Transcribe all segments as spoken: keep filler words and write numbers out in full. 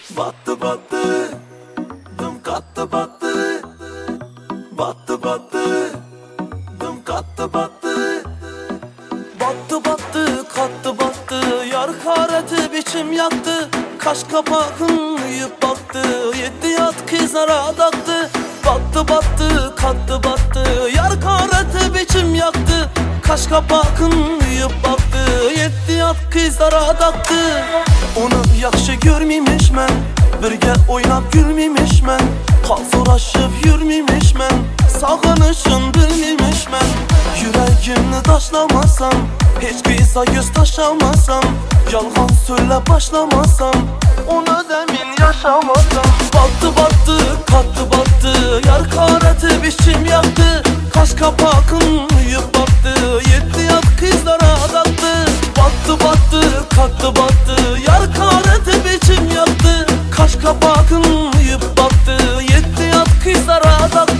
Battı battı, dım kattı battı. Battı battı, dım kattı battı. Battı battı, kattı battı. Yar hareti biçim yaktı. Kaş kapağın uyup baktı. Yetti yat kızlara daktı. Battı battı, kattı battı. Yar hareti biçim yaktı. Kaş kapağın uyup baktı. Yetti yat kızlara daktı. Onu yaxşı görmeymiş mən, birge oynap gülmeymiş mən. Qal soraşıp yürmeymiş mən, sağınışın bilmeymiş mən. Yüreğimni taşlamasam, hiç kıza göz taşamasam. Yalğan söyle başlamasam, ona demin yaşamasam. Battı battı, kattı battı. Yar hareti biçim yaktı. Kaş kapağın uyup baktı. Yetti yat kızlara daktı. Battı battı, kattı battı. Yar hareti biçim yaktı. Kaş kapağın uyup baktı. Yetti yat kızlara daktı.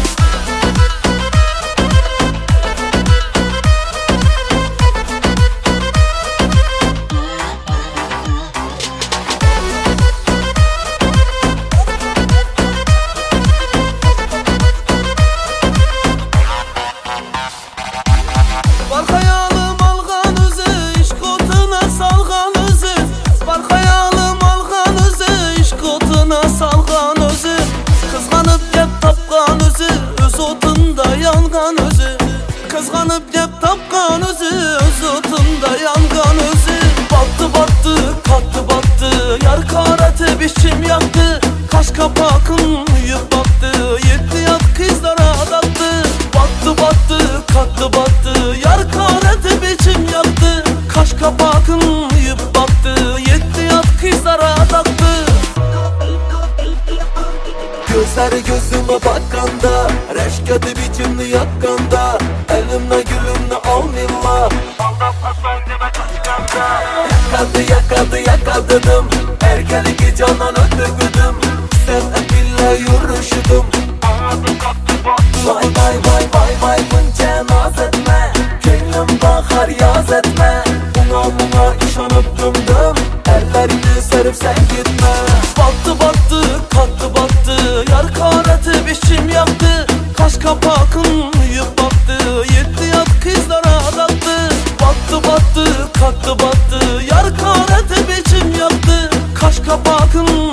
Var hayalim alğan özü, iş kotuna salğan özü. Var hayalim alğan özü, iş kotuna salğan özü. Kızganıp gep tapqan özü, öz otunda yanğan özü. Kızganıp gep tapqan özü, öz otunda yanğan özü. Battı battı, kattı battı. Yar hareti biçim yaktı. Kaş kapağın uyup baktı. Yetti yat kızlara daktı. Battı battı, kattı battı. Yar hareti biçim yaktı. Kaş kapağın uyup baktı. Yetti yat kızlara daktı. Gözleri gözüme bakanda, reşkedi biçimli yakkanda. Elimle gülümle almilla. Yakadı yakadı yakaladım. Erkelik canan ötügüdüm. Sen epille yürüşüdüm. Vay vay vay vay vay bunca naz etme. Gönlüm bakar yaz etme. Buna buna işanıp dümdüm. Ellerini serip sen gitme. Battı battı, kattı battı. Yar hareti biçim yaktı. Kaş kapağın uyup baktı. Yetti yat kızlara daktı. Battı battı, kattı battı. Yar hareti biçim yaktı. Kaş kapağın